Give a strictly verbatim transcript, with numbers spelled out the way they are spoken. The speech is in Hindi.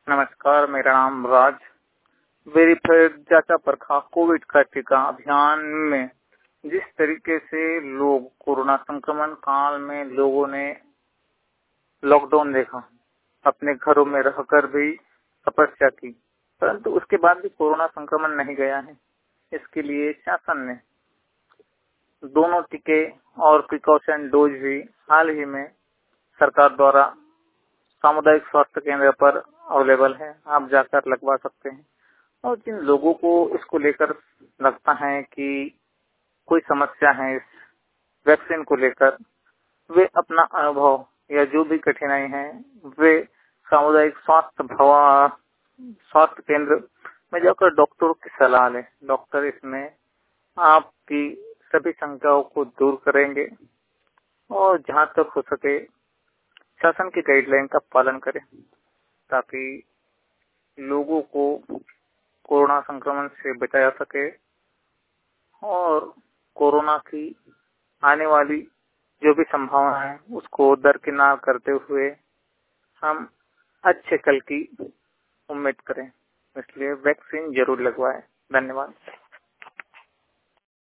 नमस्कार, मेरा नाम राज। वेरीफाइड जांचा परखा कोविड का टीका अभियान में जिस तरीके से लोग कोरोना संक्रमण काल में लोगों ने लॉकडाउन देखा, अपने घरों में रहकर भी तपस्या की, परंतु उसके बाद भी कोरोना संक्रमण नहीं गया है। इसके लिए शासन ने दोनों टीके और प्रिकॉशन डोज भी हाल ही में सरकार द्वारा सामुदायिक स्वास्थ्य केंद्र पर अवेलेबल है, आप जाकर लगवा सकते हैं। और जिन लोगों को इसको लेकर लगता है कि कोई समस्या है इस वैक्सीन को लेकर, वे अपना अनुभव या जो भी कठिनाई है वे सामुदायिक स्वास्थ्य भवन स्वास्थ्य केंद्र में जाकर डॉक्टरों की सलाह लें। डॉक्टर इसमें आपकी सभी शंकाओं को दूर करेंगे और जहां तक हो सके शासन की गाइडलाइन का पालन करें, ताकि लोगों को कोरोना संक्रमण से बचाया सके और कोरोना की आने वाली जो भी संभावना है उसको दरकिनार करते हुए हम अच्छे कल की उम्मीद करें। इसलिए वैक्सीन जरूर लगवाएं। धन्यवाद।